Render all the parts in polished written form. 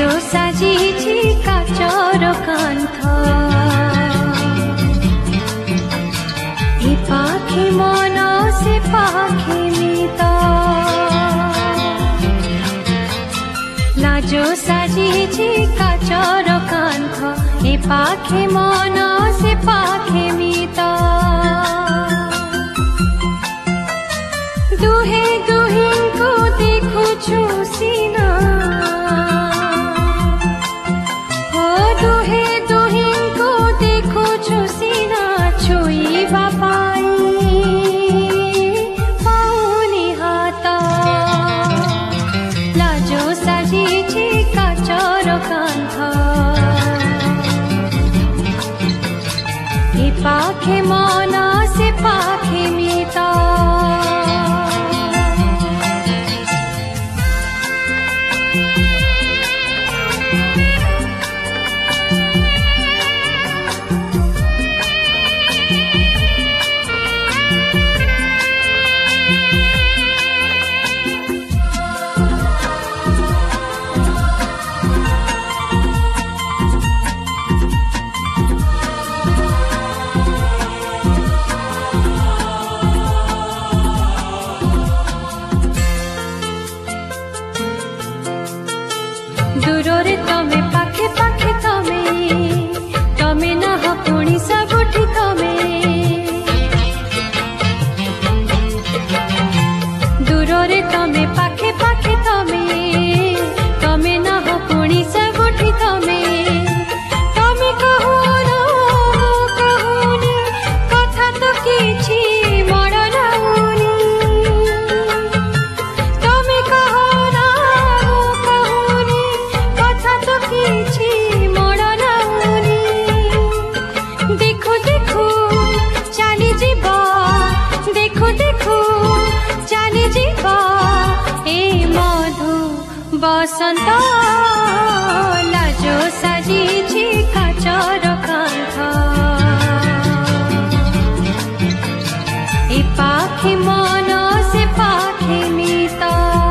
लाजो साजिछि काचर कांथ ए पाखी मन से पाखी मित लाजो साजिछि काचर कांथ ए पाखी मन से पाखी मित दुहे दुहिंको देखुछु सीना हो दुहे दुहिंको देखुछु सीना छुईबा पाउनी हात लाजो साजिछि काचर कांथ ए पाखे मन से पाखे मित दूरे तमे पाखे पाखे तमे ना हो पुणी सबुठी तमे दूरे तमे पाखे पाखे तमे ना हो पुणी सबुठी तमे तमे कहूना कहूनी कथा तो किछि मन लाउनी तमे कहूना कहूनी कथा तो किछि मन लाउनी देखो देखो चली जीवा देखो देखो चली जीवा ए मधु बसंत लाजो साजिछि काचर कांथ ए पाखी मन से पाखी मित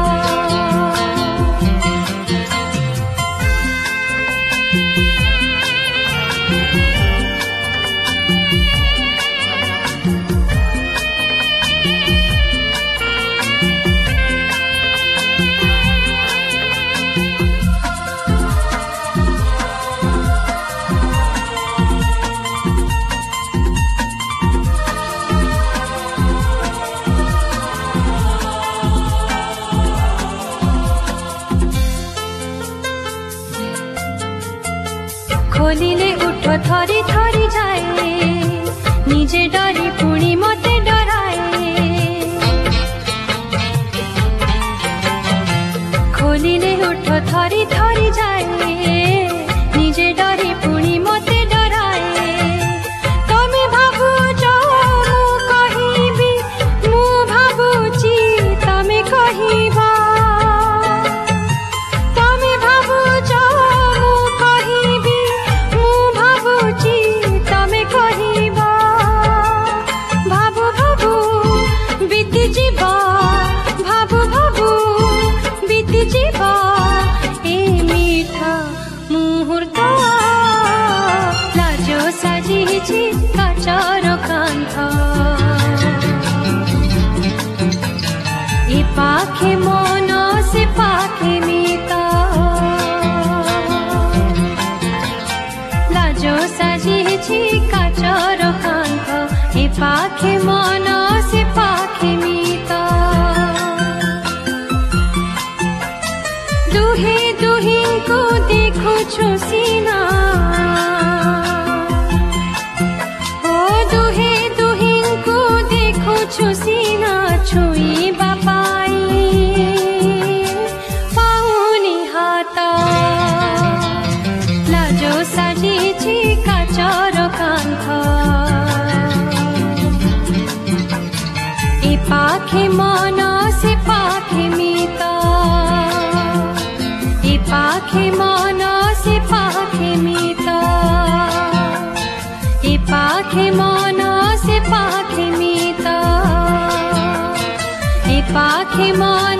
खोलिले उठ थरी थरी जाए निजे डरी पुणी मते डराए खोलिले उठ थरी थरी जाए निजे डरी पुणी मते डराए तमे भाबुछ मु कहिबी मु भाबुची तमे कहिबा तमे भाबुछ मु कहिबी मु भाबुची तमे कहिबा भाबु भाबु बीती जीवा भाबु भाबु बीती जीवा ए मीठा मुहूर्त लाजो साजिछि काचर कांथ ए पाखे मन से पाखे मित लाजो साजिछि काचर कांथ ए पाखे मन से पाखे मित दुहे दुहिंको देखुछु सीना ओ दुहे दुहिंको देखुछु सीना छुईबा पाउनी हात लाजो साजिछि काचर कांथ ए पाखे मन से पाखे मित ए पाखे मन से पाखे मित ए पाखे मन से पाखे मित ए पाखे मन